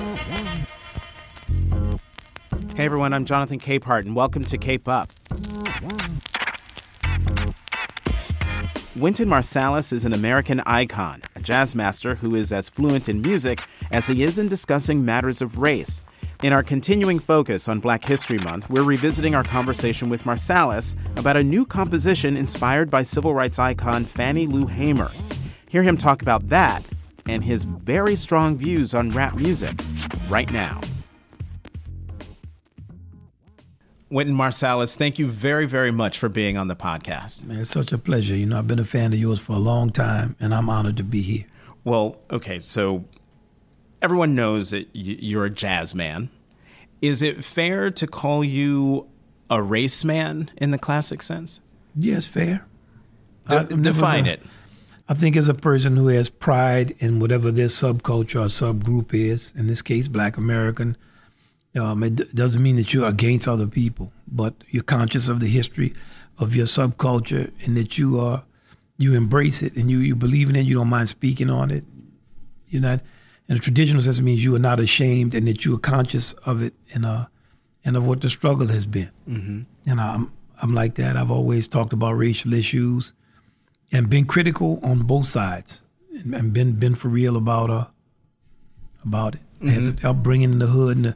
Hey everyone, I'm Jonathan Capehart, and welcome to Cape Up. Wynton Marsalis is an American icon, a jazz master who is as fluent in music as he is in discussing matters of race. In our continuing focus on Black History Month, we're revisiting our conversation with Marsalis about a new composition inspired by civil rights icon Fannie Lou Hamer. Hear him talk about that and his very strong views on rap music right now. Wynton Marsalis, thank you very, very much for being on the podcast. Man, it's such a pleasure. You know, I've been a fan of yours for a long time, and I'm honored to be here. Well, okay, so everyone knows that you're a jazz man. Is it fair to call you a race man in the classic sense? Yes, fair. Define it. I think as a person who has pride in whatever their subculture or subgroup is, in this case, Black American, it doesn't mean that you're against other people, but you're conscious of the history of your subculture and that you embrace it and you believe in it. You don't mind speaking on it. You're not, in a traditional sense, it means you are not ashamed and that you are conscious of it and of what the struggle has been. Mm-hmm. And I'm like that. I've always talked about racial issues and been critical on both sides and been for real about it. Mm-hmm. Upbringing in the hood and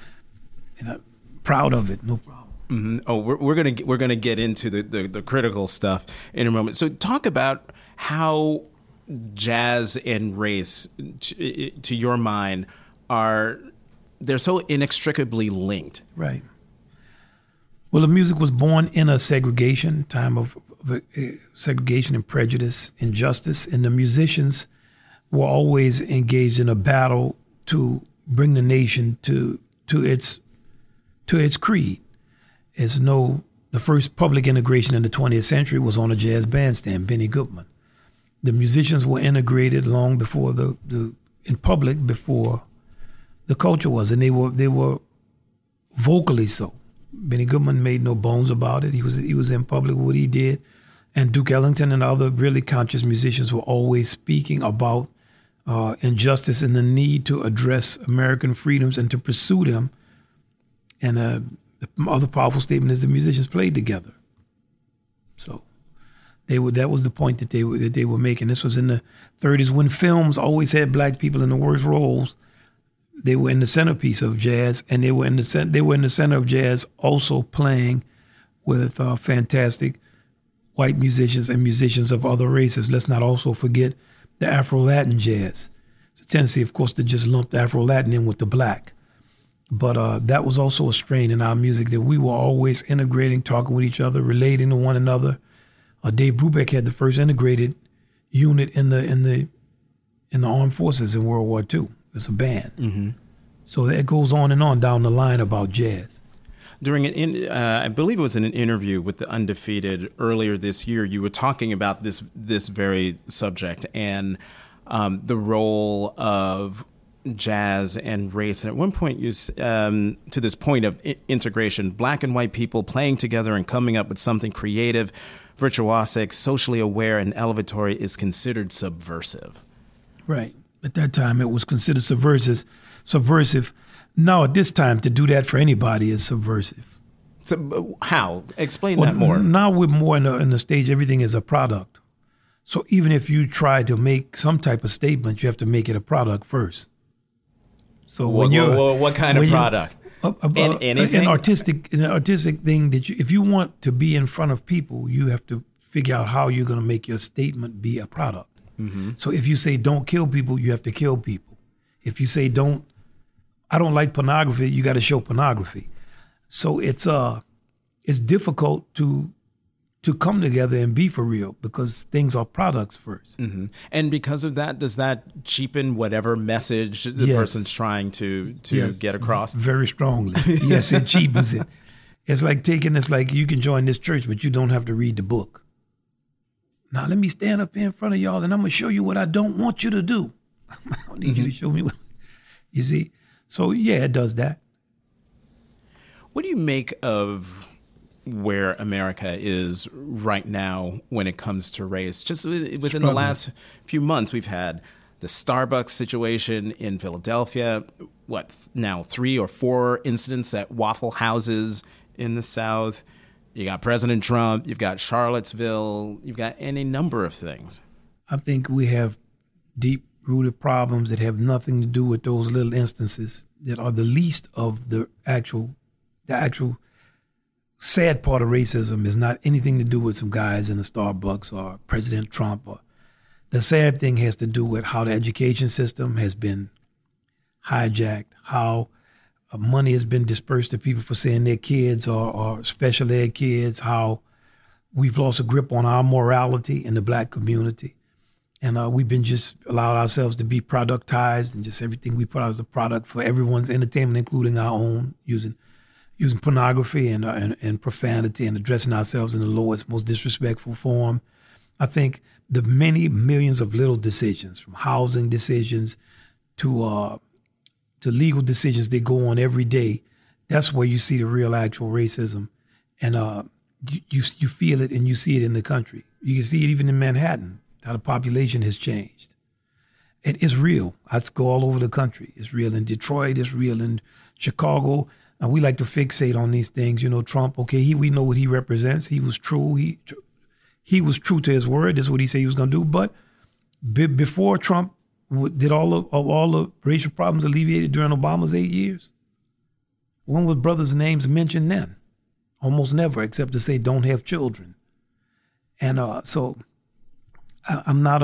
proud of it, no problem. Mm-hmm. Oh, we're gonna get into the critical stuff in a moment. So talk about how jazz and race, to your mind, they're so inextricably linked. Right. Well, the music was born in a time of segregation and prejudice, injustice, and the musicians were always engaged in a battle to bring the nation to its creed. The first public integration in the 20th century was on a jazz bandstand, Benny Goodman. The musicians were integrated long before in public before the culture was, and they were vocally so. Benny Goodman made no bones about it. He was in public with what he did, and Duke Ellington and other really conscious musicians were always speaking about injustice and the need to address American freedoms and to pursue them. And the other powerful statement is the musicians played together. So that was the point that they were making. This was in the 30s when films always had Black people in the worst roles. They were in the centerpiece of jazz, and they were in the center of jazz, also playing with fantastic white musicians and musicians of other races. Let's not also forget the Afro-Latin jazz. It's a tendency, of course, to just lump the Afro-Latin in with the Black. But that was also a strain in our music that we were always integrating, talking with each other, relating to one another. Dave Brubeck had the first integrated unit in the armed forces in World War II. It's a band. Mm-hmm. So that goes on and on down the line about jazz. During I believe it was in an interview with The Undefeated earlier this year, you were talking about this very subject and the role of jazz and race. And at one point, to this point of integration, Black and white people playing together and coming up with something creative, virtuosic, socially aware, and elevatory is considered subversive. Right. At that time, it was considered subversive. Now, at this time, to do that for anybody is subversive. So, how? Explain that more. Now we're more in the stage, everything is a product. So even if you try to make some type of statement, you have to make it a product first. So what kind of product? Anything? An artistic thing that if you want to be in front of people, you have to figure out how you're going to make your statement be a product. Mm-hmm. So if you say don't kill people, you have to kill people. If you say I don't like pornography, you got to show pornography. So it's difficult to come together and be for real because things are products first. Mm-hmm. And because of that, does that cheapen whatever message the person's trying to get across? Very strongly. Yes, it cheapens it. It's like you can join this church, but you don't have to read the book. Now let me stand up here in front of y'all and I'm going to show you what I don't want you to do. I don't need you to show me what, you see? So yeah, it does that. What do you make of where America is right now when it comes to race? Just within the last few months, we've had the Starbucks situation in Philadelphia. now 3 or 4 incidents at Waffle Houses in the South. You got President Trump. You've got Charlottesville. You've got any number of things. I think we have deep-rooted problems that have nothing to do with those little instances that are the least of the actual sad part of racism is not anything to do with some guys in a Starbucks or President Trump. Or the sad thing has to do with how the education system has been hijacked, how money has been dispersed to people for saying their kids or special ed kids, how we've lost a grip on our morality in the black community. And we've been just allowed ourselves to be productized, and just everything we put out as a product for everyone's entertainment, including our own, using pornography and profanity and addressing ourselves in the lowest, most disrespectful form. I think the many millions of little decisions, from housing decisions to legal decisions that go on every day, that's where you see the real actual racism. And you feel it and you see it in the country. You can see it even in Manhattan, how the population has changed. It is real. I go all over the country. It's real in Detroit. It's real in Chicago. And we like to fixate on these things. You know, Trump, okay, we know what he represents. He was true. He was true to his word. That's what he said he was going to do. But before Trump did all the racial problems alleviated during Obama's 8 years, when was brothers' names mentioned then? Almost never, except to say don't have children. And so I'm not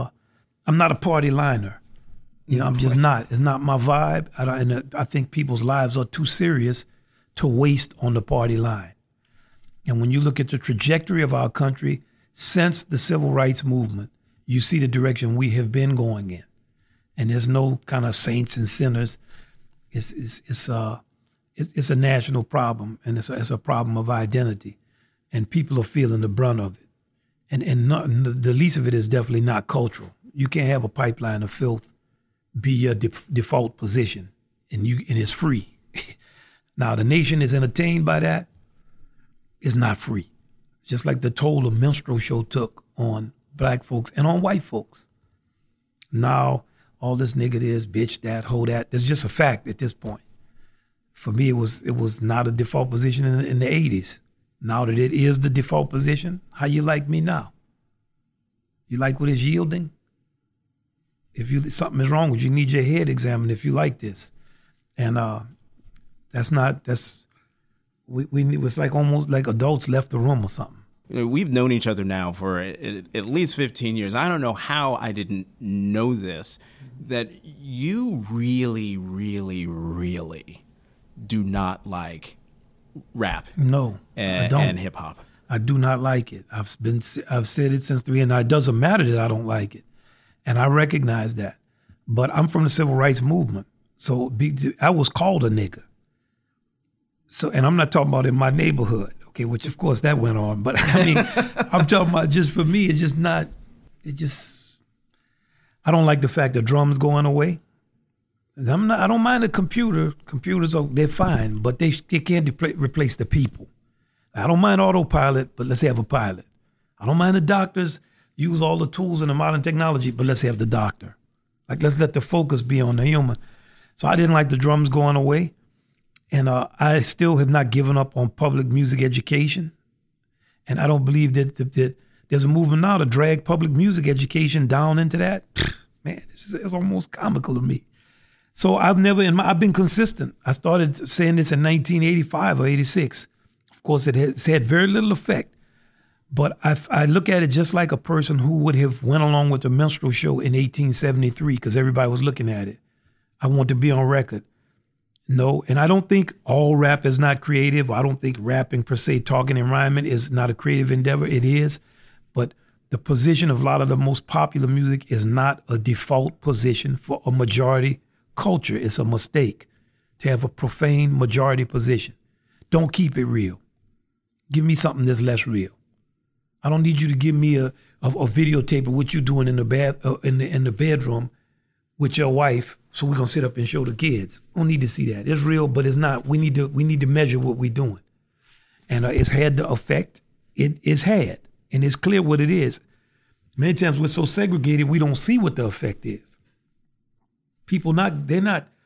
a party liner. You know, I'm just not. It's not my vibe. I think people's lives are too serious to waste on the party line. And when you look at the trajectory of our country since the civil rights movement, you see the direction we have been going in. And there's no kind of saints and sinners. It's a national problem, and it's a problem of identity, and people are feeling the brunt of it. And the least of it is definitely not cultural. You can't have a pipeline of filth be your default position, and it's free. Now, the nation is entertained by that. It's not free. Just like the toll a minstrel show took on black folks and on white folks. Now, all this nigga this, bitch that, hoe that, that's just a fact at this point. For me, it was not a default position in the 80s. Now that it is the default position, how you like me now? You like what is yielding? If something is wrong with you, need your head examined if you like this. And it was like almost like adults left the room or something. You know, we've known each other now for at least 15 years. I don't know how I didn't know this, that you really, really, really do not like rap. No, I don't. And hip hop. I do not like it. I've said it since and it doesn't matter that I don't like it. And I recognize that. But I'm from the civil rights movement. So I was called a nigga. So, and I'm not talking about in my neighborhood, okay, which of course that went on. But I mean, I'm talking about just for me, I don't like the fact that drums going away. I don't mind the computer. Computers they're fine, but they can't replace the people. I don't mind autopilot, but let's have a pilot. I don't mind the doctors use all the tools and the modern technology, but let's have the doctor. Like, let's let the focus be on the human. So I didn't like the drums going away. And I still have not given up on public music education. And I don't believe that there's a movement now to drag public music education down into that. Man, it's almost comical to me. So I've been consistent. I started saying this in 1985 or 86. Of course, it has had very little effect. But I look at it just like a person who would have went along with the minstrel show in 1873 because everybody was looking at it. I want to be on record. No, and I don't think all rap is not creative. I don't think rapping per se, talking and rhyming is not a creative endeavor. It is. But the position of a lot of the most popular music is not a default position for a majority culture. It's a mistake to have a profane majority position. Don't keep it real. Give me something that's less real. I don't need you to give me a videotape of what you're doing in the bedroom with your wife, so we're gonna sit up and show the kids. We don't need to see that. It's real, but it's not. We need to measure what we're doing, and it's had the effect it is had, and it's clear what it is. Many times we're so segregated we don't see what the effect is. People they're not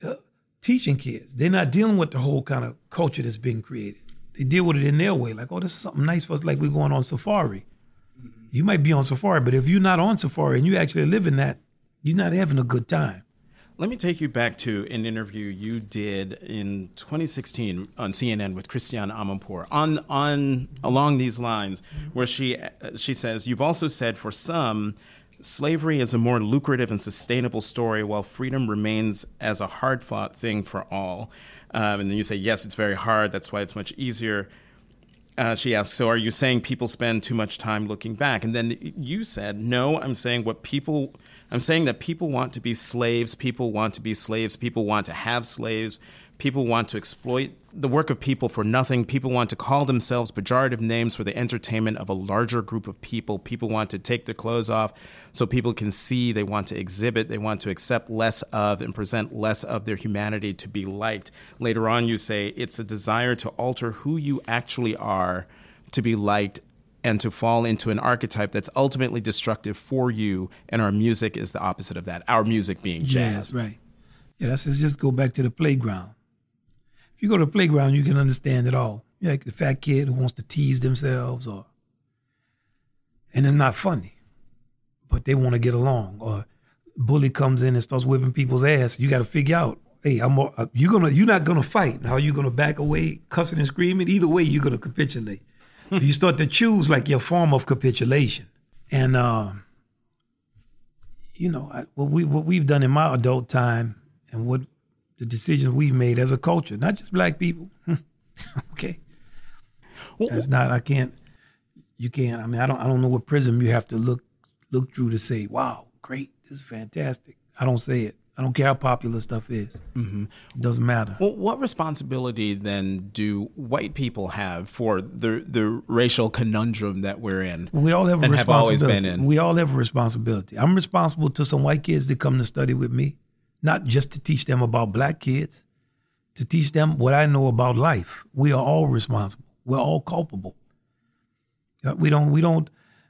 teaching kids. They're not dealing with the whole kind of culture that's being created. They deal with it in their way, like, oh, this is something nice for us, like we're going on safari. Mm-hmm. You might be on safari, but if you're not on safari and you actually live in that, you're not having a good time. Let me take you back to an interview you did in 2016 on CNN with Christiane Amanpour on along these lines, where she says, "You've also said for some, slavery is a more lucrative and sustainable story, while freedom remains as a hard-fought thing for all." And then you say, "Yes, it's very hard. That's why it's much easier." She asks, "So are you saying people spend too much time looking back?" And then you said, "No, I'm saying that people want to be slaves. People want to be slaves. People want to have slaves. People want to exploit the work of people for nothing. People want to call themselves pejorative names for the entertainment of a larger group of people. People want to take their clothes off so people can see. They want to exhibit. They want to accept less of and present less of their humanity to be liked." Later on, you say it's a desire to alter who you actually are to be liked and to fall into an archetype that's ultimately destructive for you. And our music is the opposite of that. Our music being jazz. Right. Yeah, let's just go back to the playground. If you go to the playground, you can understand it all. You're like the fat kid who wants to tease themselves, and it's not funny, but they want to get along. Or bully comes in and starts whipping people's ass. You got to figure out, hey, you're not gonna fight. How are you gonna back away, cussing and screaming? Either way, you're gonna capitulate. So you start to choose like your form of capitulation. And what we've done in my adult time, and what the decisions we've made as a culture, not just black people. Okay, that's not. You can't. I mean, I don't know what prism you have to look through to say, wow, great, this is fantastic. I don't say it. I don't care how popular stuff is. Mm-hmm. It doesn't matter. Well, what responsibility then do white people have for the racial conundrum that we're in? We all have a responsibility. Have always been in. We all have a responsibility. I'm responsible to some white kids that come to study with me, not just to teach them about black kids, to teach them what I know about life. We are all responsible. We're all culpable. We don't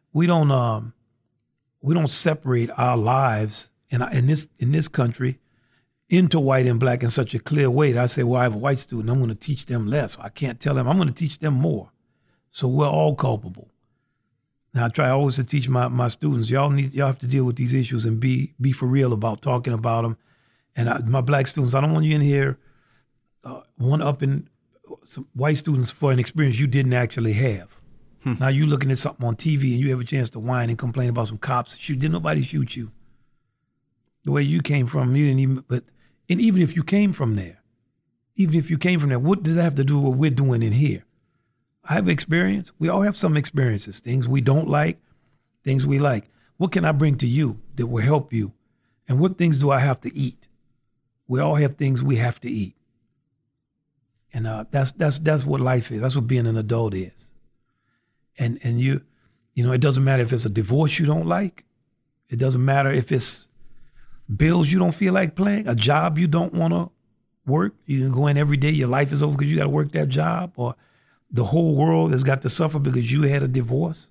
separate our lives in this country into white and black in such a clear way that I say, well, I have a white student, I'm going to teach them less. I can't tell them, I'm going to teach them more. So we're all culpable. Now I try always to teach my students, y'all have to deal with these issues and be for real about talking about them. And my black students, I don't want you in here one-upping some white students for an experience you didn't actually have. Now you looking at something on TV and you have a chance to whine and complain about some cops. Didn't nobody shoot you? The way you came from, you didn't even, and even if you came from there, what does that have to do with what we're doing in here? I have experience. We all have some experiences, things we don't like, things we like. What can I bring to you that will help you? And what things do I have to eat? We all have things we have to eat. And that's what life is. That's what being an adult is. And it doesn't matter if it's a divorce you don't like. It doesn't matter if it's bills you don't feel like paying, a job you don't want to work. You can go in every day, your life is over because you got to work that job, or the whole world has got to suffer because you had a divorce.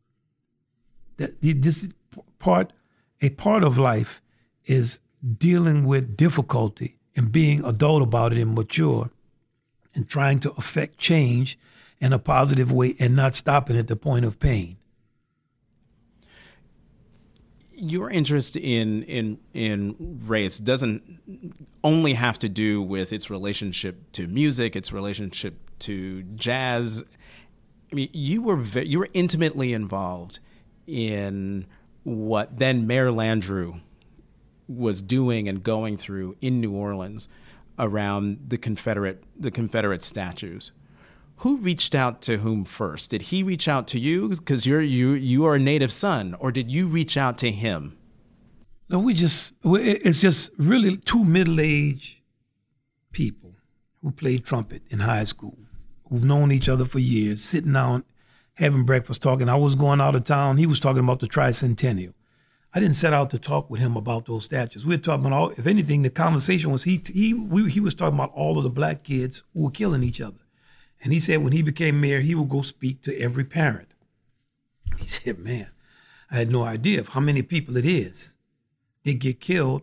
This a part of life is dealing with difficulty and being adult about it and mature and trying to affect change in a positive way and not stopping at the point of pain. Your interest in race doesn't only have to do with its relationship to music, its relationship to jazz. I mean, you were intimately involved in what then Mayor Landrieu was doing and going through in New Orleans around the Confederate statues. Who reached out to whom first? Did he reach out to you because you are a native son, or did you reach out to him? No, it's just really two middle-aged people who played trumpet in high school, who've known each other for years, sitting down, having breakfast, talking. I was going out of town. He was talking about the tricentennial. I didn't set out to talk with him about those statues. We were talking about, if anything, the conversation was he was talking about all of the black kids who were killing each other. And he said when he became mayor, he would go speak to every parent. He said, man, I had no idea of how many people it is that get killed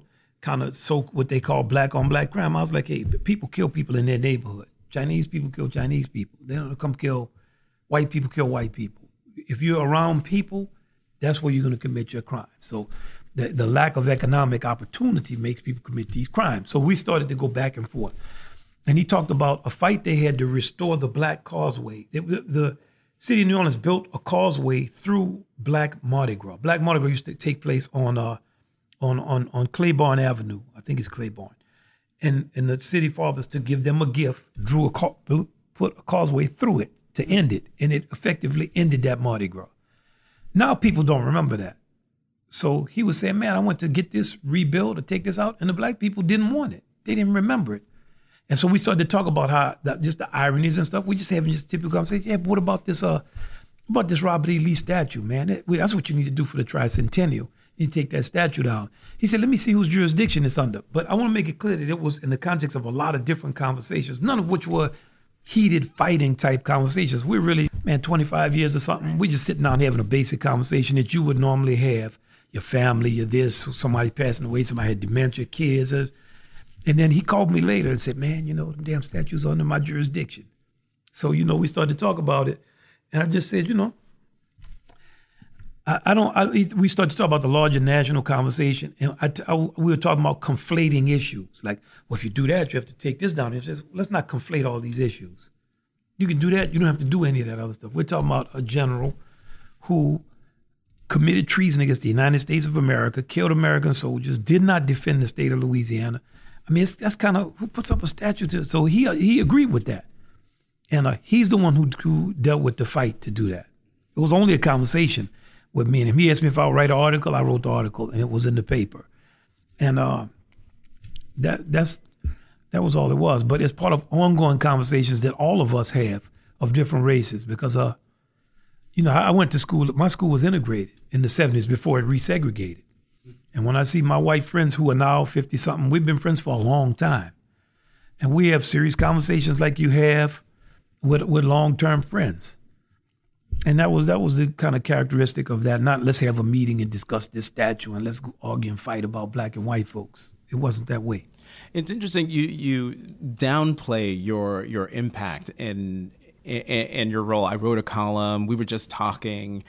kind of what they call black on black crime. I was like, hey, people kill people in their neighborhood. Chinese people kill Chinese people. They don't come kill white people. If you're around people, that's where you're going to commit your crime. So the lack of economic opportunity makes people commit these crimes. So we started to go back and forth. And he talked about a fight they had to restore the Black Causeway. The city of New Orleans built a causeway through Black Mardi Gras. Black Mardi Gras used to take place on Claiborne Avenue. I think it's Claiborne. And the city fathers, to give them a gift, put a causeway through it to end it. And it effectively ended that Mardi Gras. Now people don't remember that. So he was saying, man, I went to get this rebuilt or take this out, and the black people didn't want it. They didn't remember it. And so we started to talk about how just the ironies and stuff. We just having just typical conversation. Yeah, but what about this Robert E. Lee statue, man? That's what you need to do for the tricentennial. You take that statue down. He said, let me see whose jurisdiction it's under. But I want to make it clear that it was in the context of a lot of different conversations, none of which were heated fighting type conversations. We're really, 25 years or something. We're just sitting down having a basic conversation that you would normally have. Your family, your this, somebody passing away, somebody had dementia, kids. And then he called me later and said, man, them damn statues under my jurisdiction. So, we started to talk about it. And I just said, we started to talk about the larger national conversation. And we were talking about conflating issues. Like, well, if you do that, you have to take this down. He says, let's not conflate all these issues. You can do that. You don't have to do any of that other stuff. We're talking about a general who committed treason against the United States of America, killed American soldiers, did not defend the state of Louisiana. I mean, that's kind of who puts up a statue to. So he agreed with that. And he's the one who dealt with the fight to do that. It was only a conversation with me and him. He asked me if I would write an article. I wrote the article, and it was in the paper. And that was all it was. But it's part of ongoing conversations that all of us have of different races because, I went to school. My school was integrated in the 70s before it resegregated. And when I see my white friends who are now 50-something, we've been friends for a long time. And we have serious conversations like you have with long-term friends. And that was the kind of characteristic of that. Not let's have a meeting and discuss this statue and let's go argue and fight about black and white folks. It wasn't that way. It's interesting you downplay your impact and your role. I wrote a column. We were just talking.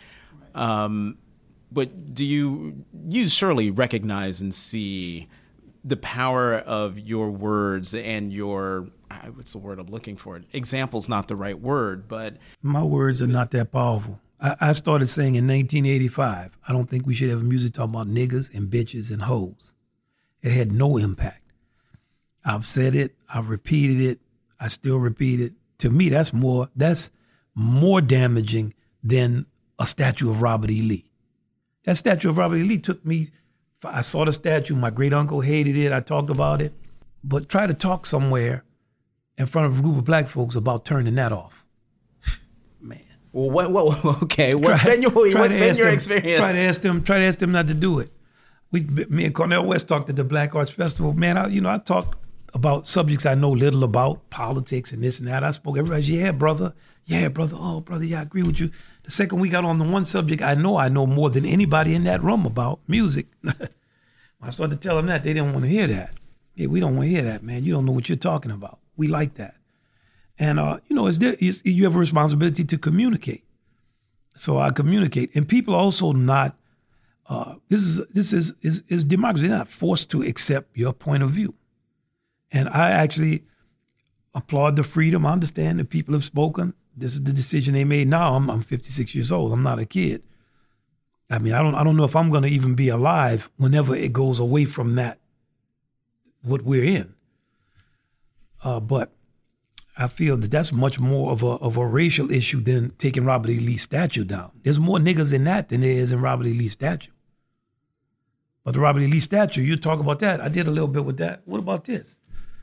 But do you surely recognize and see the power of your words and your, what's the word I'm looking for? Example's not the right word, but... My words are not that powerful. I started saying in 1985, I don't think we should have music talking about niggas and bitches and hoes. It had no impact. I've said it. I've repeated it. I still repeat it. To me, that's more damaging than a statue of Robert E. Lee. That statue of Robert E. Lee took me, I saw the statue, my great uncle hated it, I talked about it, but try to talk somewhere in front of a group of black folks about turning that off. Man. Well, okay, what's been your experience? Try to ask them not to do it. Me and Cornel West talked at the Black Arts Festival. Man, I talked about subjects I know little about, politics and this and that. I spoke, everybody's, yeah, brother, oh, brother, yeah, I agree with you. The second we got on the one subject I know more than anybody in that room about, music. I started to tell them that. They didn't want to hear that. Yeah, we don't want to hear that, man. You don't know what you're talking about. We like that. And, you have a responsibility to communicate. So I communicate. And people also not, this is democracy. They're not forced to accept your point of view. And I actually applaud the freedom. I understand that people have spoken. This is the decision they made now. I'm 56 years old. I'm not a kid. I mean, I don't know if I'm going to even be alive whenever it goes away from that, what we're in. But I feel that that's much more of a racial issue than taking Robert E. Lee's statue down. There's more niggas in that than there is in Robert E. Lee's statue. But the Robert E. Lee statue, you talk about that. I did a little bit with that. What about this?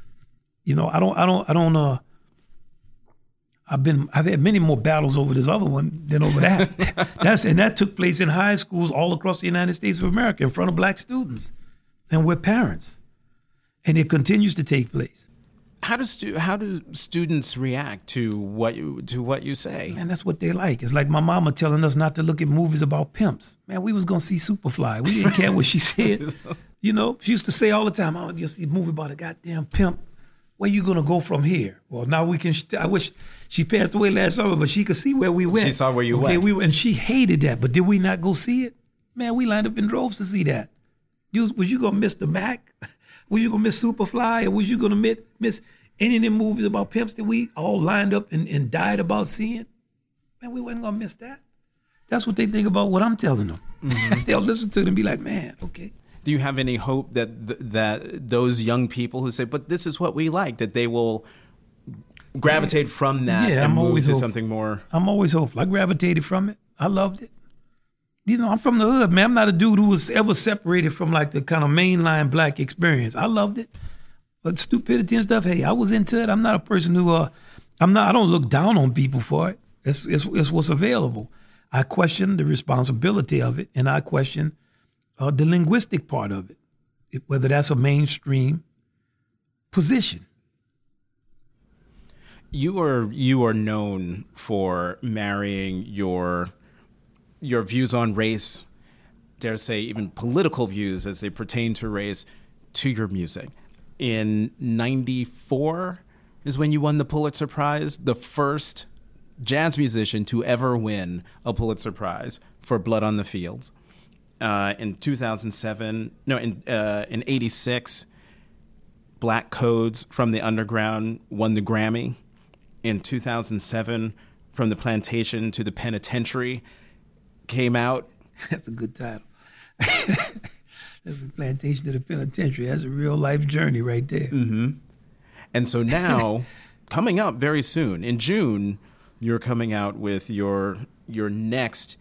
I've had many more battles over this other one than over that. That took place in high schools all across the United States of America in front of black students and with parents. And it continues to take place. How do students react to what you say? Man, that's what they like. It's like my mama telling us not to look at movies about pimps. Man, we was gonna see Superfly. We didn't care what she said. You know, she used to say all the time, "Oh, you see a movie about a goddamn pimp. Where you gonna go from here?" Well, now we can. I wish she passed away last summer, but she could see where we went. She saw where you went. And she hated that. But did we not go see it? Man, we lined up in droves to see that. Was you gonna miss the Mac? Was you gonna miss Superfly? Or was you gonna miss any of them movies about pimps that we all lined up and died about seeing? Man, we wasn't gonna miss that. That's what they think about what I'm telling them. Mm-hmm. They'll listen to it and be like, man, okay. Do you have any hope that that those young people who say, but this is what we like, that they will gravitate from that and move to something more? I'm always hopeful. I gravitated from it. I loved it. You know, I'm from the hood, man. I'm not a dude who was ever separated from like the kind of mainline black experience. I loved it. But stupidity and stuff, hey, I was into it. I'm not a person who, I don't look down on people for it. It's what's available. I question the responsibility of it, and I question the linguistic part of it, whether that's a mainstream position. You are known for marrying your views on race, dare say even political views as they pertain to race, to your music. In '94 is when you won the Pulitzer Prize, the first jazz musician to ever win a Pulitzer Prize for Blood on the Fields. In 2007, in '86, Black Codes from the Underground won the Grammy. In 2007, From the Plantation to the Penitentiary came out. That's a good title. From the Plantation to the Penitentiary. That's a real life journey right there. Mm-hmm. And so now, coming up very soon, in June, you're coming out with your next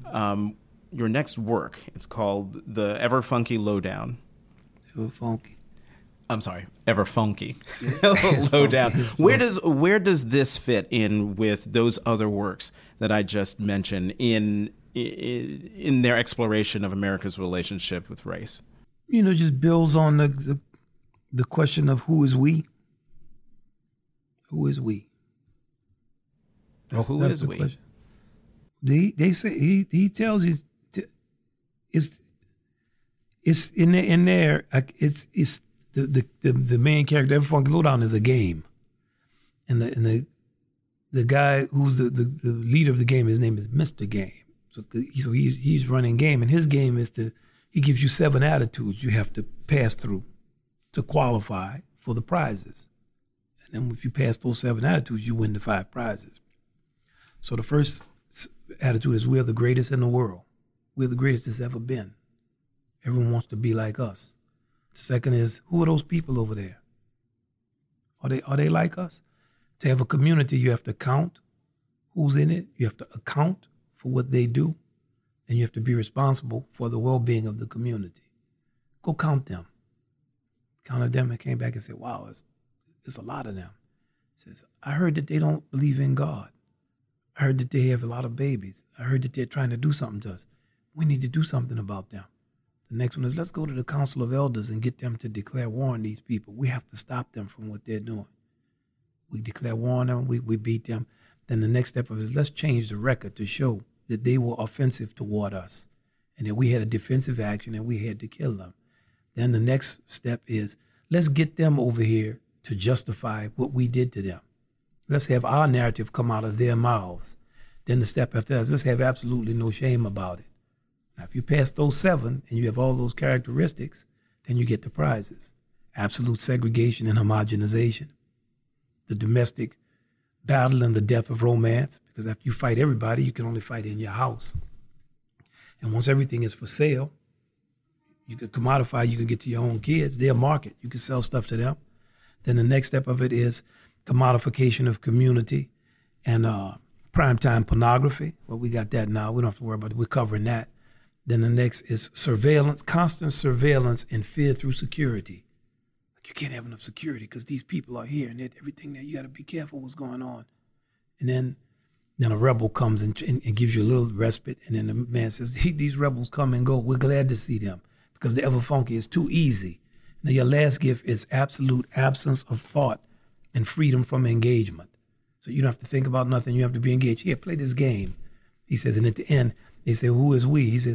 work. It's called the Ever Funky Lowdown. Ever Funky. I'm sorry, Ever Funky Lowdown. Where does this fit in with those other works that I just mentioned in their exploration of America's relationship with race? You know, just builds on the question of who is we. Who is we? Who is we? Question. They say he tells you it's in there. It's the main character. Ever Funky Lowdown is a game, and the guy who's the leader of the game, his name is Mr. Game. So he's running game, and his game is he gives you 7 attitudes you have to pass through to qualify for the prizes. And then if you pass those 7 attitudes, you win the 5 prizes. So the first attitude is we're the greatest in the world. We're the greatest there's ever been. Everyone wants to be like us. The second is, who are those people over there? Are they like us? To have a community, you have to count who's in it. You have to account for what they do. And you have to be responsible for the well-being of the community. Go count them. Counted them and came back and said, wow, it's a lot of them. Says, I heard that they don't believe in God. I heard that they have a lot of babies. I heard that they're trying to do something to us. We need to do something about them. The next one is, let's go to the Council of Elders and get them to declare war on these people. We have to stop them from what they're doing. We declare war on them, we beat them. Then the next step is, let's change the record to show that they were offensive toward us and that we had a defensive action and we had to kill them. Then the next step is, let's get them over here to justify what we did to them. Let's have our narrative come out of their mouths. Then the step after that is, let's have absolutely no shame about it. Now, if you pass those 7 and you have all those characteristics, then you get the prizes. Absolute segregation and homogenization. The domestic battle and the death of romance, because after you fight everybody, you can only fight in your house. And once everything is for sale, you can commodify, you can get to your own kids, their market, you can sell stuff to them. Then the next step of it is commodification of community and primetime pornography. Well, we got that now. We don't have to worry about it. We're covering that. Then the next is surveillance, constant surveillance and fear through security. Like, you can't have enough security because these people are here and everything there. You got to be careful what's going on. And then a rebel comes and gives you a little respite. And then the man says, these rebels come and go. We're glad to see them because the Ever Funky is too easy. Now, your last gift is absolute absence of thought and freedom from engagement. So you don't have to think about nothing. You have to be engaged. Here, play this game. He says, and at the end, they say, who is we? He says,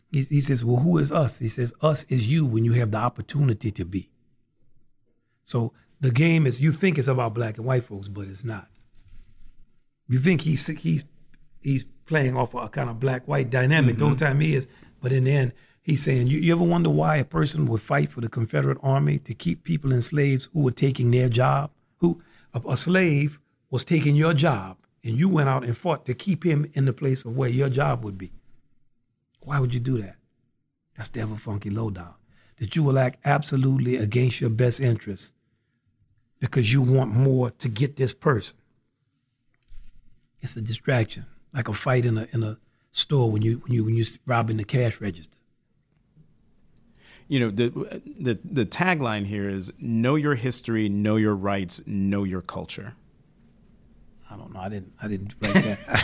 He says, well, who is us? He says, us is you when you have the opportunity to be. So the game is, you think it's about black and white folks, but it's not. You think he's playing off a kind of black-white dynamic. The whole time he is, but in the end, he's saying, you ever wonder why a person would fight for the Confederate Army to keep people enslaved who were taking their job? A slave was taking your job, and you went out and fought to keep him in the place of where your job would be. Why would you do that? That's the Ever Funky Lowdown. That you will act absolutely against your best interests because you want more to get this person. It's a distraction, like a fight in a store when you robbing the cash register. You know, the tagline here is know your history, know your rights, know your culture. I don't know. I didn't write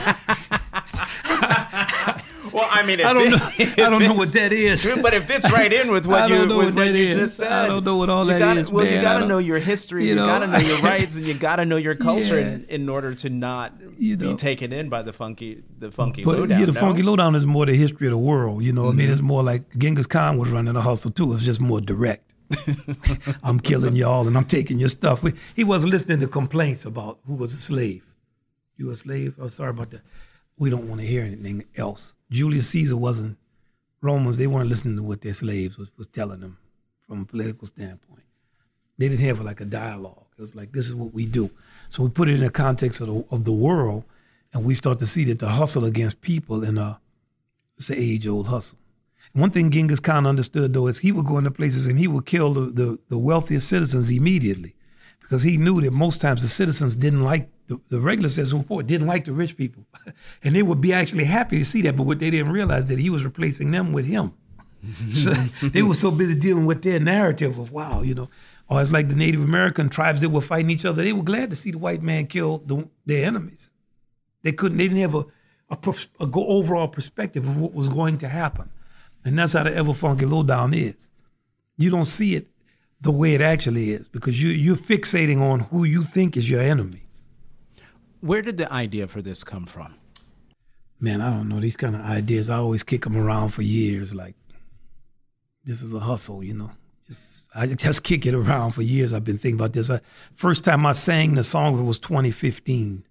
that. Well, I mean, I don't know what that is. But it fits right in with what you just said. I don't know what all that is. Well, man. you got to know your history, you got to know your rights, and you got to know your culture in order to not be taken in by the funky lowdown. Yeah, the funky lowdown is more the history of the world. You know, I mean, it's more like Genghis Khan was running the hustle too. It's just more direct. I'm killing y'all and I'm taking your stuff. He wasn't listening to complaints about who was a slave. You a slave? Oh, sorry about that. We don't want to hear anything else. Julius Caesar wasn't, Romans, they weren't listening to what their slaves was telling them from a political standpoint. They didn't have like a dialogue. It was like, this is what we do. So we put it in the context of the world, and we start to see that the hustle against people it's an age-old hustle. One thing Genghis Khan understood, though, is he would go into places and he would kill the wealthiest citizens immediately, because he knew that most times the citizens didn't like, the regular citizens who were poor didn't like the rich people. And they would be actually happy to see that, but what they didn't realize that he was replacing them with him. So they were so busy dealing with their narrative of, wow, you know, or it's like the Native American tribes that were fighting each other. They were glad to see the white man kill their enemies. They didn't have a overall perspective of what was going to happen. And that's how the Ever Funky Lowdown is. You don't see it the way it actually is because you're fixating on who you think is your enemy. Where did the idea for this come from? Man, I don't know. These kind of ideas, I always kick them around for years. Like, this is a hustle, you know. I just kick it around for years. I've been thinking about this. First time I sang the song was 2015.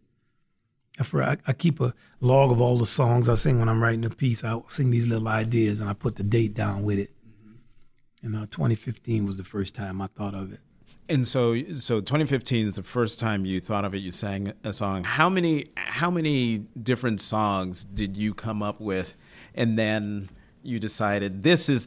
I keep a log of all the songs I sing when I'm writing a piece. I sing these little ideas and I put the date down with it. And 2015 was the first time I thought of it. And so 2015 is the first time you thought of it. You sang a song. How many different songs did you come up with, and then you decided this is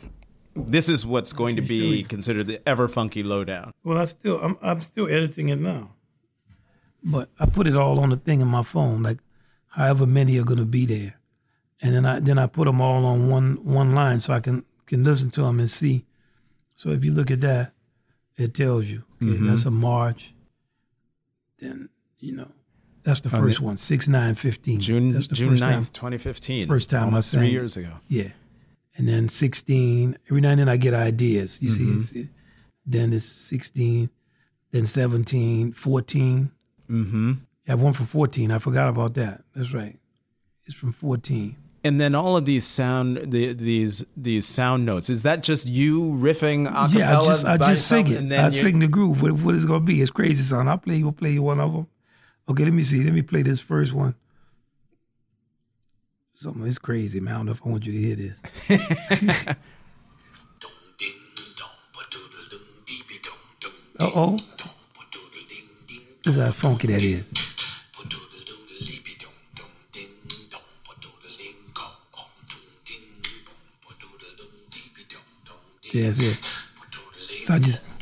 what's going to be considered the Ever Funky Lowdown? Well, I'm still editing it now, but I put it all on the thing in my phone, like however many are going to be there, and then I put them all on one line so I can listen to them and see. So if you look at that, it tells you, okay, that's a March. Then, you know, that's the first one, 6/9/15. June that's the June first 9th, time, 2015. First time almost I sang. 3 years ago. Yeah. And then 16, every now and then I get ideas, you see. Then it's 16, then 17, 14. I have one from 14. I forgot about that. That's right. It's from 14. And then all of these these sound notes, is that just you riffing a cappella? Yeah, I just sing it. I sing the groove. What it's going to be? It's crazy, son. I'll play you one of them. Okay, let me see. Let me play this first one. Something is crazy, man. I don't know if I want you to hear this. Uh-oh. This is how funky that is. Yeah, that's it. So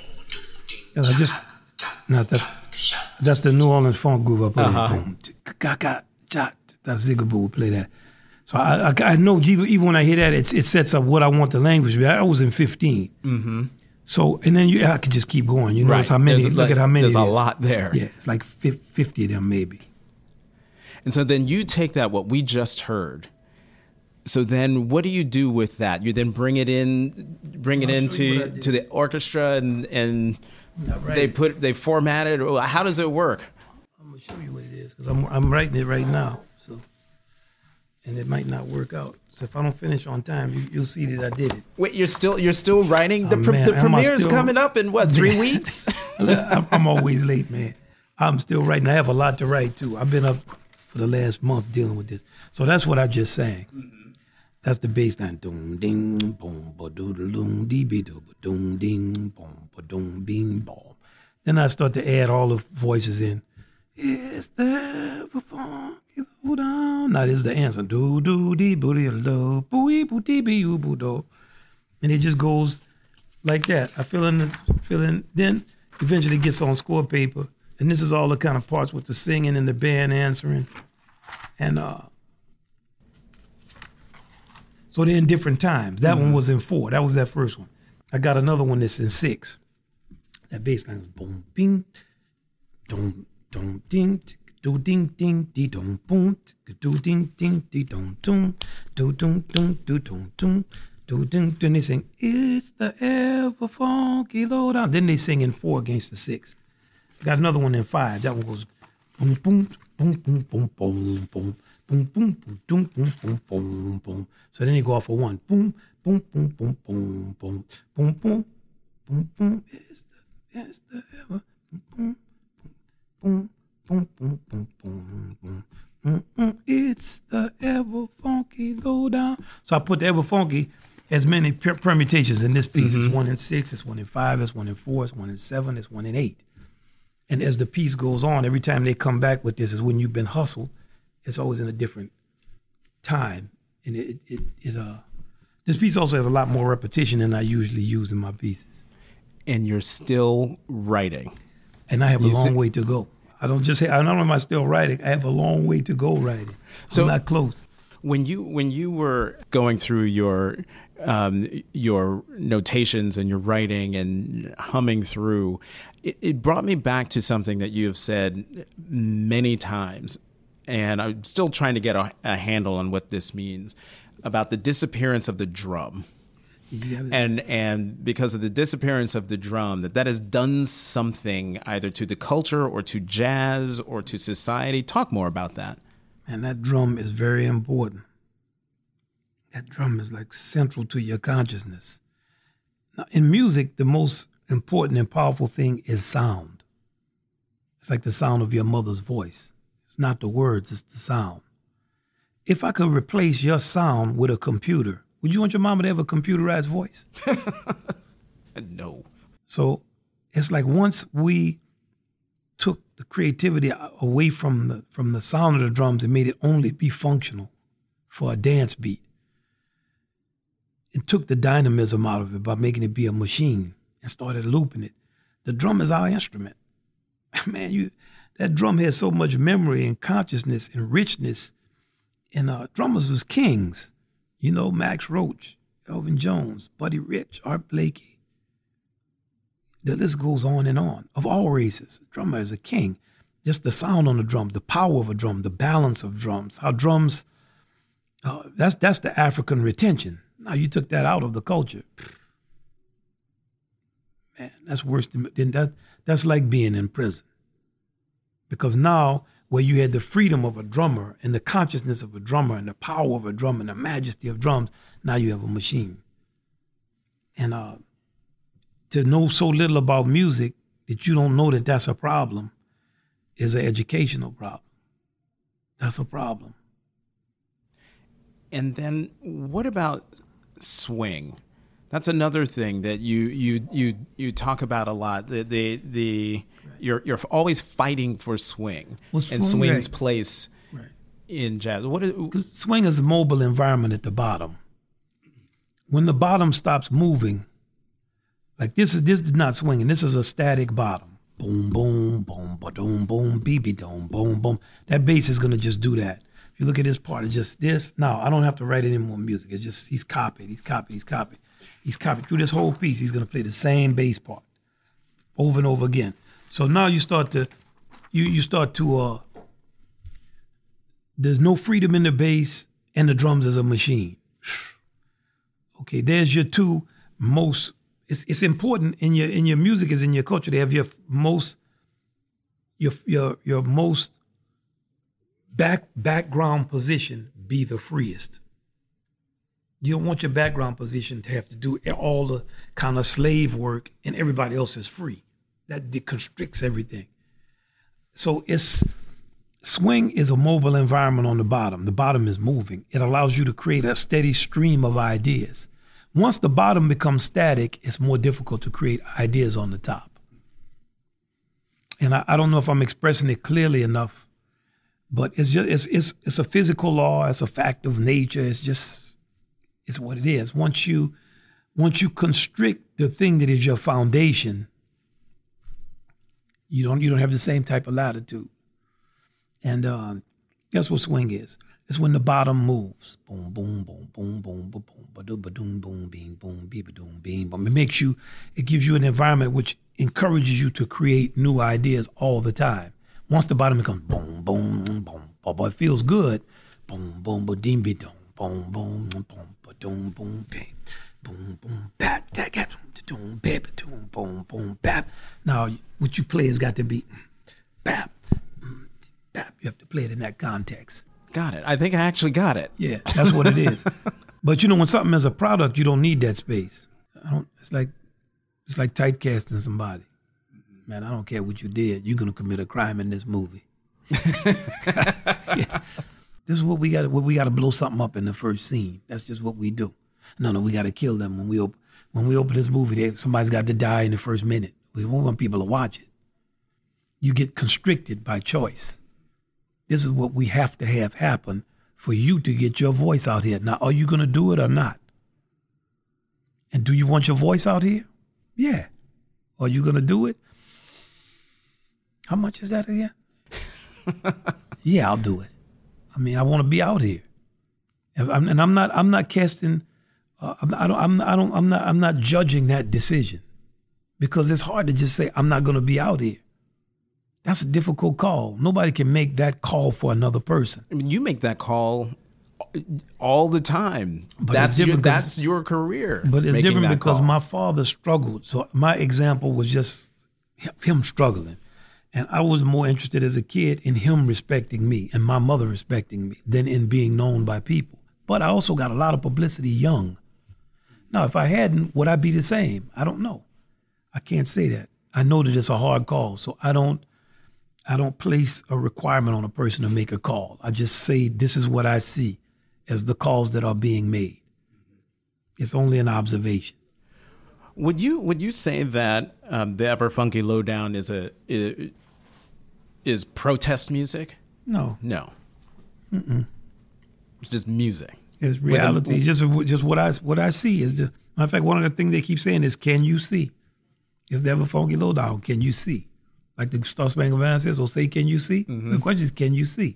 that's the New Orleans funk groove I put in. Boom, that's Zigaboo will play that. So I know even when I hear that, it sets up what I want the language to be. I was in 15. So, and then I could just keep going. You notice how many, look at how many there's a lot there. Yeah, it's like 50 of them maybe. And so then you take that, what we just heard. So then what do you do with that? You then bring it into the orchestra and they format it. How does it work? I'm going to show you what it is because I'm writing it right now. So and it might not work out. So if I don't finish on time, you'll see that I did it. Wait, you're still writing? The Man, premiere is coming up in what, 3 weeks? I'm always late, man. I'm still writing. I have a lot to write too. I've been up for the last month dealing with this. So that's what I just sang. Mm-hmm. That's the bass line. Doom ding boom ba doo doom dee be do doom ding boom ba doom bing boom. Then I start to add all the voices in. Is there a funky low down? Now this is the answer. Do do dee boo dee do boo boo dee be you boo do. And it just goes like that. I fill in, then eventually gets on score paper. And this is all the kind of parts with the singing and the band answering. And so they're in different times. That one was in 4. That was that first one. I got another one that's in 6. That bass line is boom, bing, dum, dum, ding, do ding, ding, dee, dum, boom, do ding, ding, dee, dum, dum, do dum, dum, do dum, dum, do ding. Then they sing, it's the ever funky low down. Then they sing in 4 against the 6. Got another one in 5. That one goes boom, boom, boom, boom, boom, boom, boom, boom, boom, boom, boom, boom, boom, boom, boom. So then they go off for 1. Boom, boom, boom, boom, boom, boom, boom, boom, boom, boom. Is the ever boom, boom, boom, boom, boom, boom, boom. It's the ever funky low down. So I put the ever funky as many permutations in this piece. It's 1 in 6. It's 1 in 5. It's 1 in 4. It's 1 in 7. It's 1 in 8. And as the piece goes on, every time they come back with this is when you've been hustled. It's always in a different time. And this piece also has a lot more repetition than I usually use in my pieces. And you're still writing. And I have a long way to go. I don't just say, not only am I still writing, I have a long way to go writing. So I'm not close. When you were going through your notations and your writing and humming through, it brought me back to something that you have said many times, and I'm still trying to get a handle on what this means, about the disappearance of the drum. And because of the disappearance of the drum, that has done something either to the culture or to jazz or to society. Talk more about that. And that drum is very important. That drum is like central to your consciousness. Now, in music, the most important and powerful thing is sound. It's like the sound of your mother's voice. It's not the words, it's the sound. If I could replace your sound with a computer, would you want your mama to have a computerized voice? No. So it's like once we took the creativity away from the sound of the drums and made it only be functional for a dance beat, and took the dynamism out of it by making it be a machine and started looping it. The drum is our instrument. Man, that drum has so much memory and consciousness and richness. And drummers was kings. You know, Max Roach, Elvin Jones, Buddy Rich, Art Blakey. The list goes on and on. Of all races, the drummer is a king. Just the sound on the drum, the power of a drum, the balance of drums, how drums, that's the African retention. Now you took that out of the culture. Man, that's worse than that. That's like being in prison. Because now, where you had the freedom of a drummer and the consciousness of a drummer and the power of a drum and the majesty of drums, now you have a machine. And to know so little about music that you don't know that that's a problem is an educational problem. That's a problem. And then what about swing? That's another thing that you talk about a lot. You're always fighting for swing, and swing's place in jazz. Swing is a mobile environment at the bottom. When the bottom stops moving, like this is not swinging. This is a static bottom. Boom, boom, boom, ba-doom, boom, beep-be-doom, boom, boom. That bass is going to just do that. If you look at this part, it's just this. Now, I don't have to write any more music. It's just he's copied. He's copied through this whole piece. He's going to play the same bass part over and over again. So now you start to there's no freedom in the bass and the drums as a machine. Okay, there's your two most. It's important in your music as in your culture to have your most background position be the freest. You don't want your background position to have to do all the kind of slave work and everybody else is free. That deconstricts everything. So swing is a mobile environment on the bottom. The bottom is moving. It allows you to create a steady stream of ideas. Once the bottom becomes static, it's more difficult to create ideas on the top. And I don't know if I'm expressing it clearly enough, but it's a physical law. It's a fact of nature. It's what it is. Once you constrict the thing that is your foundation, you don't have the same type of latitude. And that's what swing is. It's when the bottom moves. Boom, boom, boom, boom, boom, boom, boom, ba-doom, boom, boom, boom, beep-a-doom, beam, boom. It gives you an environment which encourages you to create new ideas all the time. Once the bottom becomes boom, boom, boom, boom, it feels good. Boom, boom, ba-deem, be-doom, boom, boom, boom, ba-doom, boom, bing, boom, boom, bap, that gap, boom, bap, boom, boom, bap. Now, what you play has got to be bap, bap. You have to play it in that context. Got it. I think I actually got it. Yeah, that's what it is. But when something is a product, you don't need that space. It's like typecasting somebody. Man, I don't care what you did. You're gonna commit a crime in this movie. This is what we got. We got to blow something up in the first scene. That's just what we do. No, we got to kill them when we open this movie. Somebody's got to die in the first minute. We won't want people to watch it. You get constricted by choice. This is what we have to have happen for you to get your voice out here. Now, are you going to do it or not? And do you want your voice out here? Yeah. Are you going to do it? How much is that again? Yeah, I'll do it. I mean, I want to be out here. And I'm not casting, I'm not judging that decision, because it's hard to just say, I'm not going to be out here. That's a difficult call. Nobody can make that call for another person. I mean, you make that call all the time. But that's your career. But it's different because my father struggled. So my example was just him struggling. And I was more interested as a kid in him respecting me and my mother respecting me than in being known by people. But I also got a lot of publicity young. Now, if I hadn't, would I be the same? I don't know. I can't say that. I know that it's a hard call, so I don't place a requirement on a person to make a call. I just say this is what I see as the calls that are being made. It's only an observation. Would you say that the Ever Funky Lowdown is protest music? No. Mm-mm. It's just music. It's reality. Just what I see is matter of fact, one of the things they keep saying is, "Can you see?" It's the Ever Funky Lowdown. Can you see? Like the Star Spangled Banner says, say, can you see? Mm-hmm. So the question is, can you see?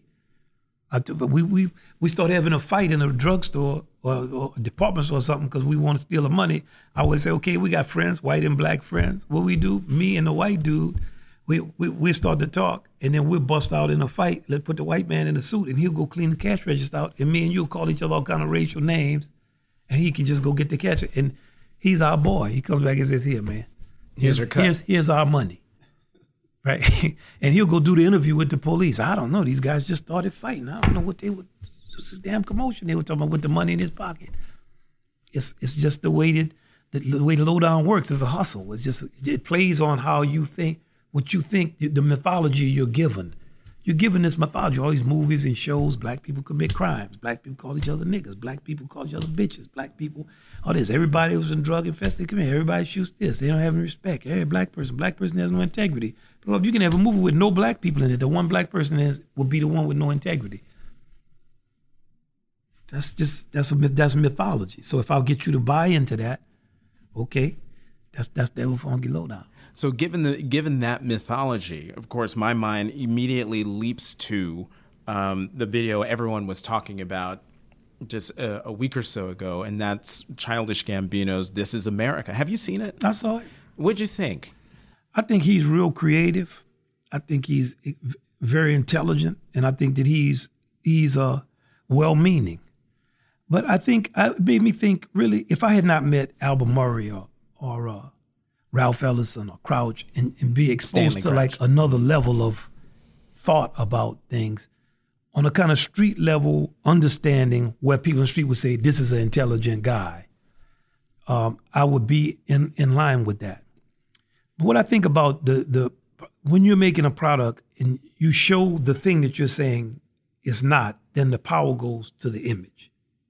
We started having a fight in a drugstore or a department store or something because we want to steal the money. I would say, okay, we got friends, white and black friends. What we do, me and the white dude, we start to talk, and then we'll bust out in a fight. Let's put the white man in a suit, and he'll go clean the cash register out, and me and you'll call each other all kind of racial names, and he can just go get the cash. And he's our boy. He comes back and says, here, man. Here's your cut. Here's our money. Right, and he'll go do the interview with the police. I don't know. These guys just started fighting. I don't know what they would. It's this damn commotion they were talking about with the money in his pocket. It's just the way the lowdown works. It's a hustle. It plays on how you think, what you think, the mythology you're given. You're given this mythology, all these movies and shows. Black people commit crimes. Black people call each other niggas. Black people call each other bitches. Black people, all this. Everybody was in drug infested community. Everybody shoots this. They don't have any respect. Every black person has no integrity. But you can have a movie with no black people in it. The one black person will be the one with no integrity. That's mythology. So if I'll get you to buy into that, okay, that's the Ever Funky Lowdown. So given that mythology, of course, my mind immediately leaps to the video everyone was talking about just a week or so ago, and that's Childish Gambino's "This Is America." Have you seen it? I saw it. What'd you think? I think he's real creative. I think he's very intelligent, and I think that he's well-meaning. But I think it made me think, really, if I had not met Albert Murray or Ralph Ellison or Crouch and be exposed to like another level of thought about things, on a kind of street level understanding where people in the street would say, this is an intelligent guy, I would be in line with that. But what I think about when you're making a product and you show the thing that you're saying is not, then the power goes to the image.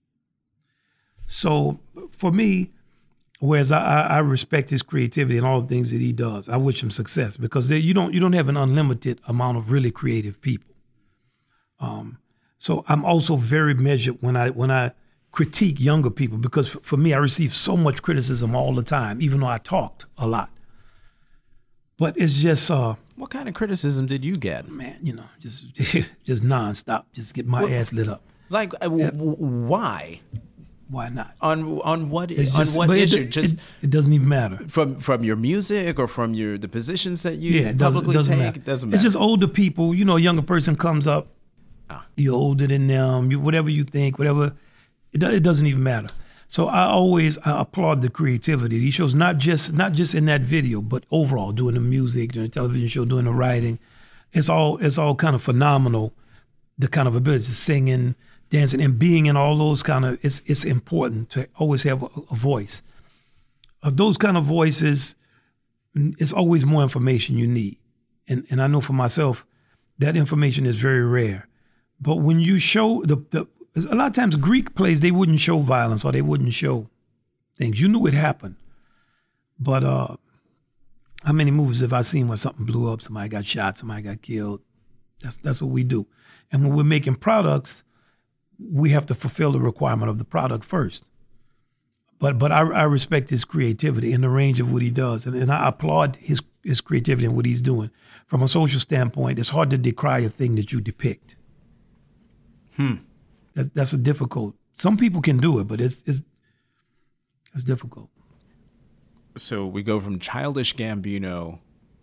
So for me, whereas I respect his creativity and all the things that he does, I wish him success, because you don't have an unlimited amount of really creative people. So I'm also very measured when I critique younger people, because for me, I receive so much criticism all the time, even though I talked a lot. But it's just what kind of criticism did you get? Man, just nonstop, just get my ass lit up. Like why? Why not? On what just, on what issue? It doesn't even matter. From your music or from the positions that you publicly doesn't take? Matter. It doesn't matter. It's just older people. A younger person comes up, you're older than them, whatever you think, whatever, it doesn't even matter. So I applaud the creativity he shows, not just in that video, but overall, doing the music, doing the television show, doing the writing. It's all kind of phenomenal, the kind of ability to singing, dancing, and being in all those kind of, it's important to always have a voice. Those kind of voices, it's always more information you need. And I know for myself, that information is very rare. But when you show a lot of times Greek plays, they wouldn't show violence or they wouldn't show things. You knew it happened. But how many movies have I seen where something blew up, somebody got shot, somebody got killed? That's what we do. And when we're making products, we have to fulfill the requirement of the product first. But I respect his creativity and the range of what he does. And I applaud his creativity and what he's doing. From a social standpoint, it's hard to decry a thing that you depict. That's a difficult. Some people can do it, but it's difficult. So we go from Childish Gambino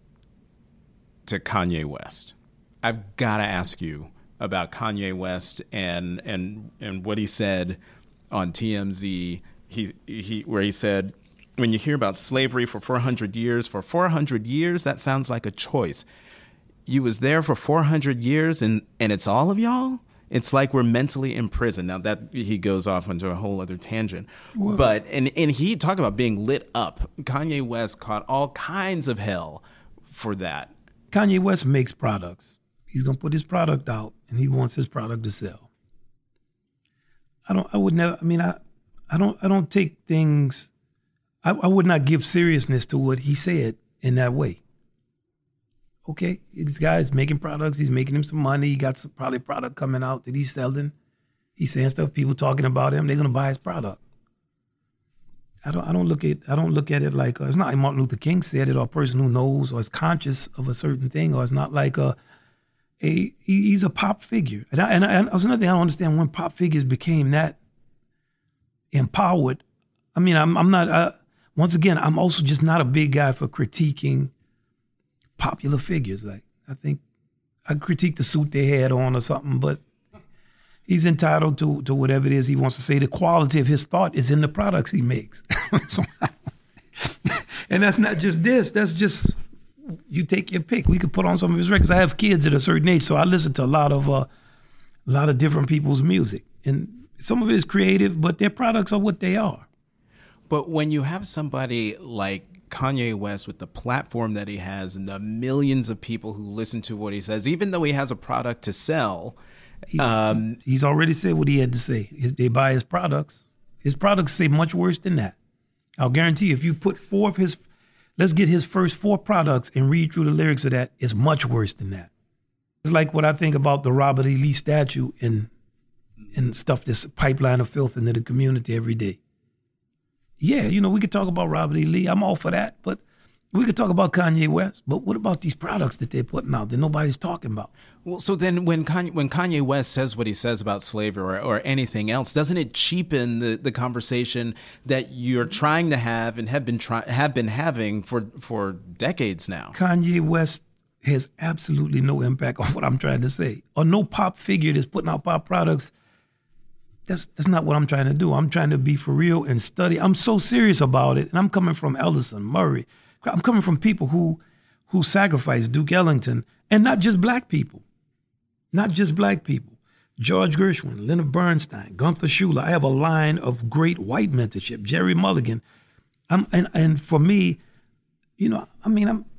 to Kanye West. I've got to ask you about Kanye West and what he said on TMZ. Where he said, when you hear about slavery for 400 years, that sounds like a choice. You was there for 400 years and it's all of y'all? It's like we're mentally imprisoned. Now that he goes off into a whole other tangent. Whoa. But and he talked about being lit up. Kanye West caught all kinds of hell for that. Kanye West makes products. He's gonna put his product out and he wants his product to sell. I don't take things, I would not give seriousness to what he said in that way. Okay, this guy's making products. He's making him some money. He got probably product coming out that he's selling. He's saying stuff. People talking about him. They're gonna buy his product. I don't look at it like it's not like Martin Luther King said it, or a person who knows or is conscious of a certain thing, or it's not like he's a pop figure. And that's another thing I don't understand, when pop figures became that empowered. I mean, I'm not. Once again, I'm also just not a big guy for critiquing popular figures. Like, I think I critique the suit they had on or something, but he's entitled to whatever it is he wants to say. The quality of his thought is in the products he makes. And that's not just this. That's just, you take your pick. We could put on some of his records. I have kids at a certain age, so I listen to a lot of different people's music. And some of it is creative, but their products are what they are. But when you have somebody like Kanye West with the platform that he has and the millions of people who listen to what he says, even though he has a product to sell, he's already said what he had to say. They buy his products. His products say much worse than that. I'll guarantee you, if you put let's get his first 4 products and read through the lyrics of that, it's much worse than that. It's like what I think about the Robert E. Lee statue and stuff, this pipeline of filth into the community every day. Yeah, we could talk about Robert E. Lee. I'm all for that. But we could talk about Kanye West. But what about these products that they're putting out that nobody's talking about? Well, so then when Kanye West says what he says about slavery or anything else, doesn't it cheapen the conversation that you're trying to have and have been having for decades now? Kanye West has absolutely no impact on what I'm trying to say. Or no pop figure that's putting out pop products. That's not what I'm trying to do. I'm trying to be for real and study. I'm so serious about it. And I'm coming from Elderson, Murray. I'm coming from people who sacrificed, Duke Ellington, and not just black people. Not just black people. George Gershwin, Leonard Bernstein, Gunther Schuller. I have a line of great white mentorship. Jerry Mulligan. And for me, are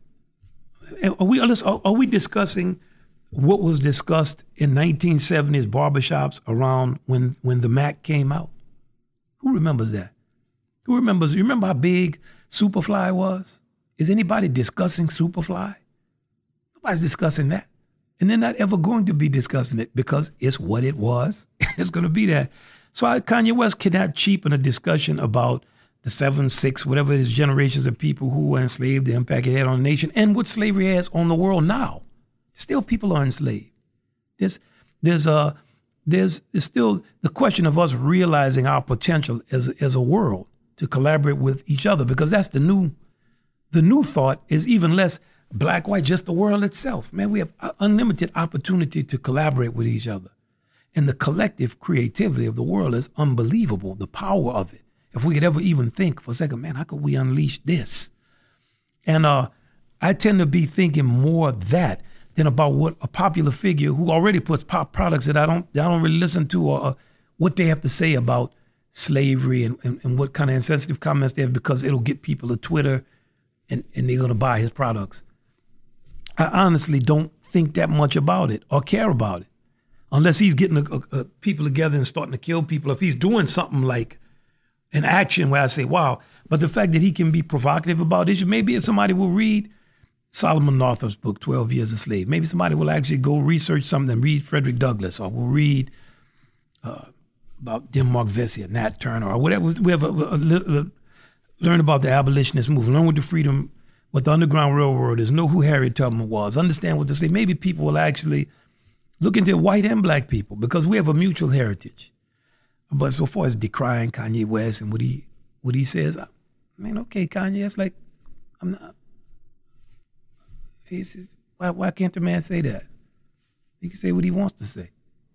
we discussing what was discussed in 1970s barbershops around when the Mac came out? Who remembers that? You remember how big Superfly was? Is anybody discussing Superfly? Nobody's discussing that. And they're not ever going to be discussing it because it's what it was. And it's going to be that. So Kanye West cannot cheapen a discussion about the 7, 6, whatever it is, generations of people who were enslaved, the impact it had on the nation, and what slavery has on the world now. Still people are enslaved. There's still the question of us realizing our potential as a world to collaborate with each other, because that's the new thought is even less black, white, just the world itself. Man, we have unlimited opportunity to collaborate with each other. And the collective creativity of the world is unbelievable, the power of it. If we could ever even think for a second, man, how could we unleash this? And I tend to be thinking more of that than about what a popular figure who already puts pop products that I don't really listen to, or what they have to say about slavery and what kind of insensitive comments they have, because it'll get people to Twitter and they're going to buy his products. I honestly don't think that much about it or care about it, unless he's getting people together and starting to kill people. If he's doing something like an action where I say, wow, but the fact that he can be provocative about issues, maybe if somebody will read Solomon Northup's book, 12 Years a Slave, maybe somebody will actually go research something, read Frederick Douglass, or will read about Denmark Vesey, Nat Turner, or whatever. We have learn about the abolitionist movement, learn what the freedom, what the Underground Railroad is, know who Harriet Tubman was, understand what to say. Maybe people will actually look into white and black people, because we have a mutual heritage. But so far as decrying Kanye West and what he says, I mean, okay, Kanye, it's like, I'm not. He says, why can't the man say that? He can say what he wants to say.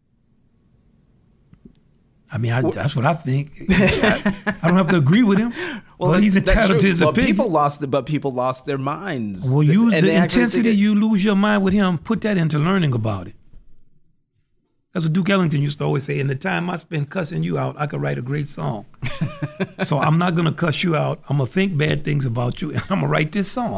I mean, that's what I think. I don't have to agree with him. Well, but he's entitled to his opinion. People lost their minds. Well, use the intensity you lose your mind with him. Put that into learning about it. That's what Duke Ellington used to always say. In the time I spend cussing you out, I could write a great song. So I'm not going to cuss you out. I'm going to think bad things about you, and I'm going to write this song.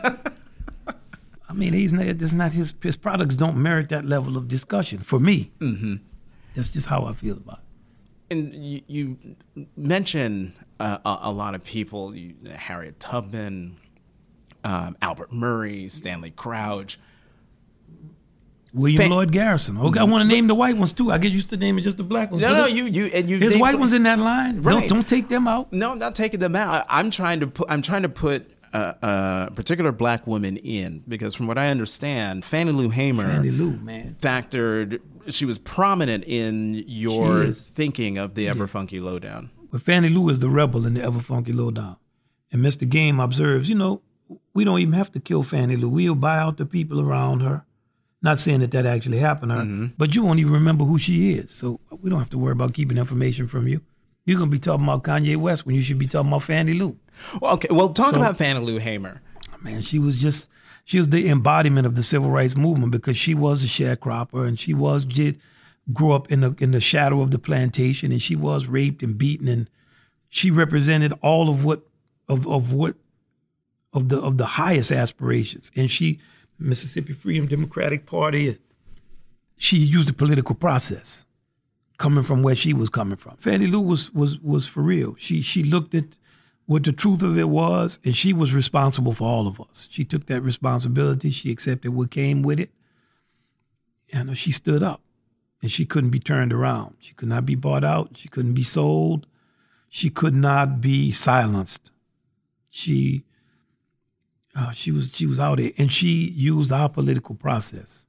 I mean, his products don't merit that level of discussion for me. Mm-hmm. That's just how I feel about it. And you mention a lot of people, Harriet Tubman, Albert Murray, Stanley Crouch. William Lloyd Garrison. Okay, I want to name the white ones too. I get used to naming just the black ones. No, you there's white ones in that line. Right. Don't take them out. No, I'm not taking them out. I'm trying to put a particular black woman in, because from what I understand, Fannie Lou Hamer she was prominent in your thinking of the Ever Funky Lowdown. But Fannie Lou is the rebel in the Ever Funky Lowdown. And Mr. Game observes, we don't even have to kill Fannie Lou. We'll buy out the people around her. Not saying that actually happened to her, but you won't even remember who she is. So we don't have to worry about keeping information from you. You're going to be talking about Kanye West when you should be talking about Fannie Lou. Well, okay. Well, talk about Fannie Lou Hamer. Man, she was the embodiment of the civil rights movement, because she was a sharecropper, and she did grow up in the shadow of the plantation, and she was raped and beaten, and she represented all of the highest aspirations. And Mississippi Freedom Democratic Party, she used the political process coming from where she was coming from. Fannie Lou was for real. She looked at what the truth of it was, and she was responsible for all of us. She took that responsibility. She accepted what came with it, and she stood up, and she couldn't be turned around. She could not be bought out. She couldn't be sold. She could not be silenced. She was out there, and she used our political process.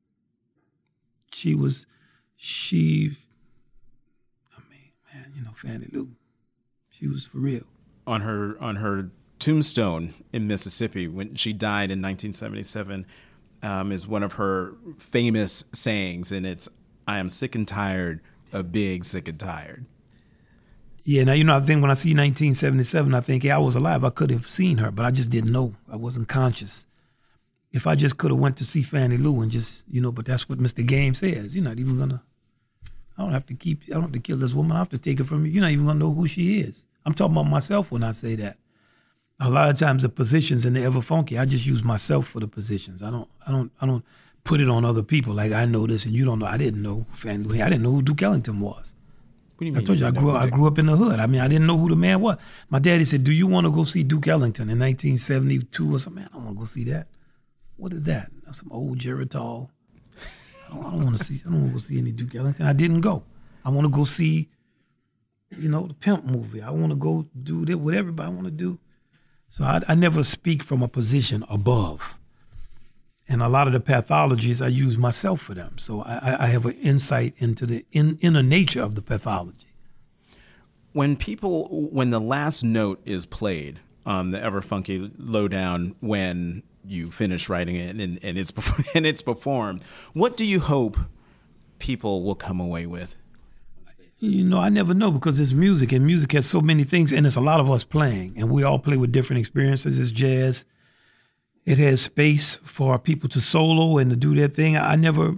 Fannie Lou, she was for real. On her tombstone in Mississippi, when she died in 1977, is one of her famous sayings, and it's, "I am sick and tired of being sick and tired." Yeah, now, I think when I see 1977, I think, I was alive. I could have seen her, but I just didn't know. I wasn't conscious. If I just could have went to see Fannie Lou and just, but that's what Mr. Game says. You're not even going to I don't have to kill this woman. I have to take her from you. You're not even gonna know who she is. I'm talking about myself when I say that. A lot of times the positions in the Ever Funky, I just use myself for the positions. I don't put it on other people. Like, I know this and you don't know. I didn't know Fannie. I didn't know who Duke Ellington was. What do you mean? I told you I grew up in the hood. I mean, I didn't know who the man was. My daddy said, "Do you want to go see Duke Ellington in 1972 or something?" Man, I don't want to go see that. What is that? Some old Geritol. I don't want to go see any Duke Ellington. I didn't go. I want to go see, the Pimp movie. I want to go do that, what everybody want to do. So I never speak from a position above. And a lot of the pathologies, I use myself for them. So I have an insight into the inner nature of the pathology. When the last note is played, the Ever Funky Lowdown, when you finish writing it and it's performed, what do you hope people will come away with? I never know, because it's music, and music has so many things, and it's a lot of us playing, and we all play with different experiences. It's jazz. It has space for people to solo and to do their thing. I never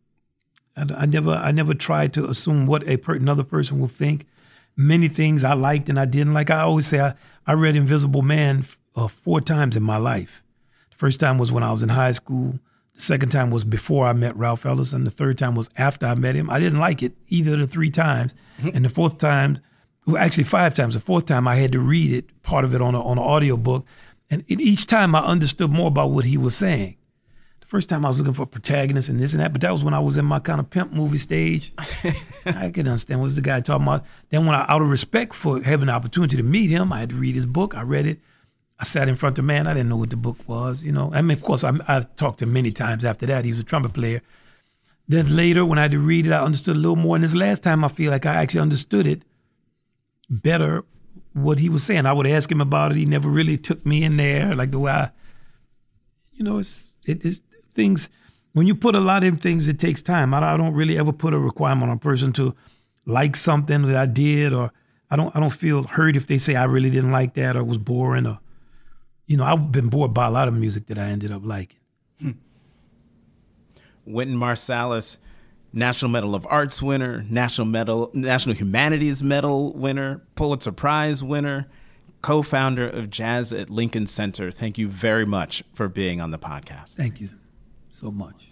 tried to assume what another person will think. Many things I liked and I didn't like. I always say I read Invisible Man 4 times in my life. The first time was when I was in high school. The second time was before I met Ralph Ellison. The third time was after I met him. I didn't like it either of the 3 times. And the fourth time, actually 5 times. The fourth time I had to read it, part of it on an audio book. And each time I understood more about what he was saying. The first time I was looking for protagonists and this and that, but that was when I was in my kind of pimp movie stage. I could understand what was the guy talking about. Then when out of respect for having the opportunity to meet him, I had to read his book. I read it. I sat in front of man. I didn't know what the book was, I mean, of course, I talked to him many times after that. He was a trumpet player. Then later, when I had to read it, I understood a little more. And this last time, I feel like I actually understood it better, what he was saying. I would ask him about it. He never really took me in there, like the way it's things. When you put a lot in things, it takes time. I don't really ever put a requirement on a person to like something that I did, or I don't feel hurt if they say I really didn't like that or it was boring, or I've been bored by a lot of music that I ended up liking. Wynton Marsalis, National Medal of Arts winner, National Humanities Medal winner, Pulitzer Prize winner, co-founder of Jazz at Lincoln Center. Thank you very much for being on the podcast. Thank you so much.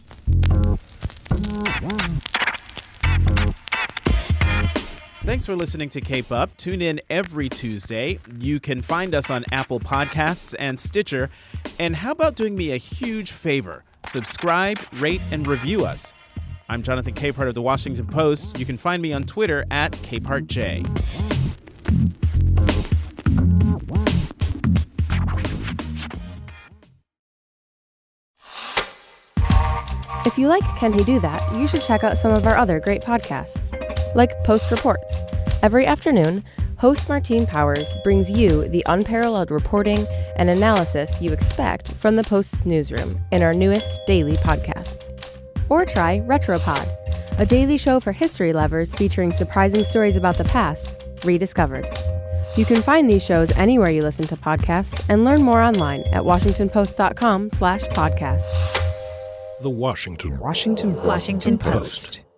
Thanks for listening to Cape Up. Tune in every Tuesday. You can find us on Apple Podcasts and Stitcher. And how about doing me a huge favor? Subscribe, rate, and review us. I'm Jonathan Capehart of The Washington Post. You can find me on Twitter at CapehartJ. If you like Can He Do That, you should check out some of our other great podcasts, like Post Reports. Every afternoon, host Martine Powers brings you the unparalleled reporting and analysis you expect from the Post newsroom in our newest daily podcast. Or try Retropod, a daily show for history lovers featuring surprising stories about the past, rediscovered. You can find these shows anywhere you listen to podcasts and learn more online at WashingtonPost.com/podcasts. The Washington Post.